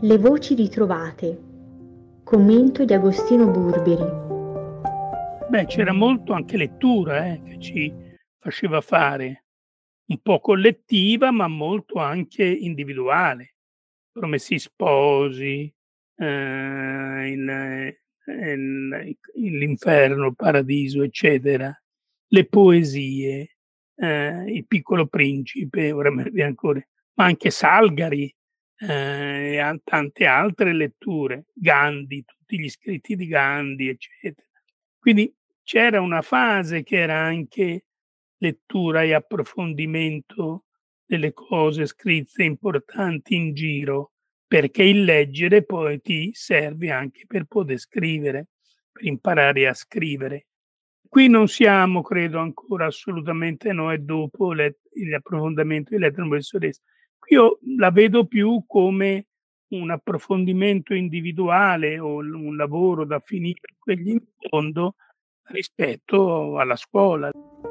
Le voci ritrovate. Commento di Agostino Burberi. C'era molto anche lettura, che ci faceva fare, un po' collettiva, ma molto anche individuale. Promessi Sposi, l'Inferno, il Paradiso, eccetera, le poesie, Il Piccolo Principe, ora me ne viene ancora, ma anche Salgari, e tante altre letture, Gandhi, tutti gli scritti di Gandhi, eccetera. Quindi c'era una fase che era anche lettura e approfondimento delle cose scritte importanti in giro, perché il leggere poi ti serve anche per poter scrivere, per imparare a scrivere. Qui non siamo, credo, ancora assolutamente no, è dopo l'approfondimento di Lettera a un professoressa. Qui io la vedo più come un approfondimento individuale o un lavoro da finire quegli in fondo rispetto alla scuola.